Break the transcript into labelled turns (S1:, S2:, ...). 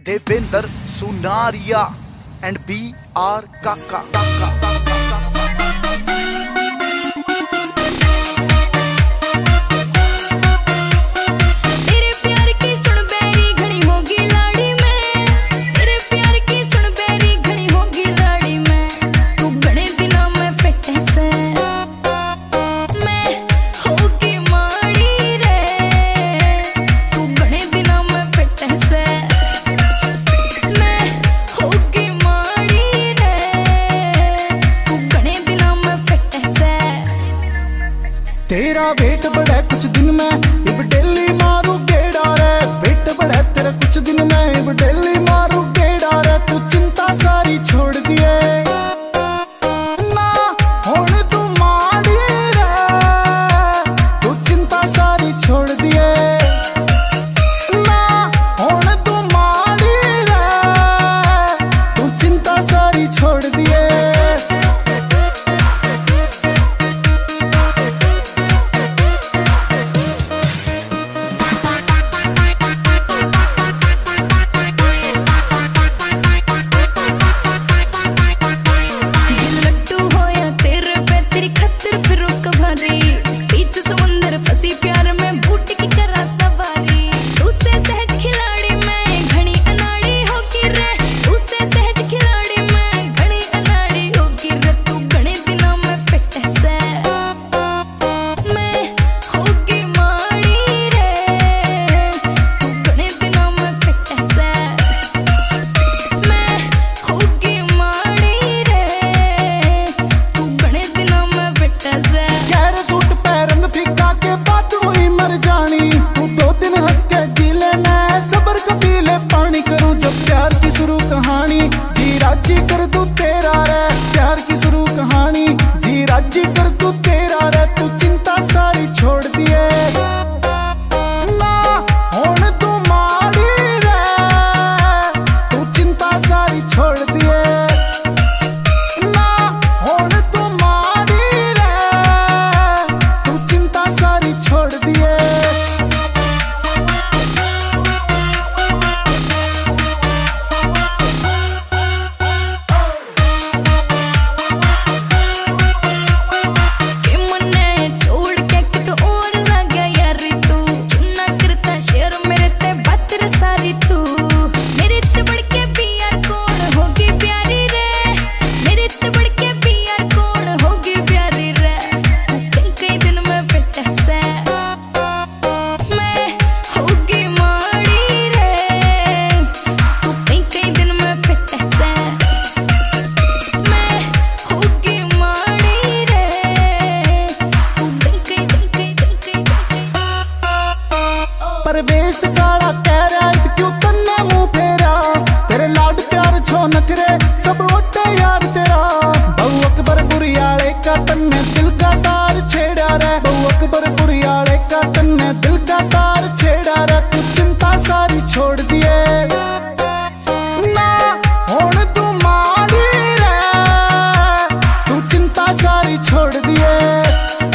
S1: Devendra Sunaria and BR काका।
S2: तेरा wait बढ़ा कुछ दिन में इब डेली मारू गेड़ा रे। वेट बढ़ा तेरा कुछ दिन में इब डेली मारू गेड़ा रे। तू चिंता सारी छोड़ दिए ना हुण तू माड़ी रे। तू चिंता सारी छोड़ दिए ना हुण तू माड़ी रे। तू चिंता सारी छोड़ दिए। जी कर तू तेरा रे प्यार की शुरू कहानी। जी राजी कर तू तेरा रे। तू चिंता सारी छोड़ दिए ना हुण तू माड़ी रे। तू चिंता सारी छोड़ दिए ना हुण तू माड़ी रे। तू चिंता सारी छोड़ दिए। परवेश काला कह रहा है क्यों तन्ने मुंह फेरा। तेरे लाड प्यार छो नखरे सब वटे यार तेरा। बहु अकबर बुरियाले का तन्ने दिल का तार छेड़ा रे। बहु अकबर बुरियाले का तन्ने दिल का तार छेड़ा रे। तू चिंता सारी छोड़ दिए ना हुण तू माड़ी रे। तू चिंता सारी छोड़ दिए।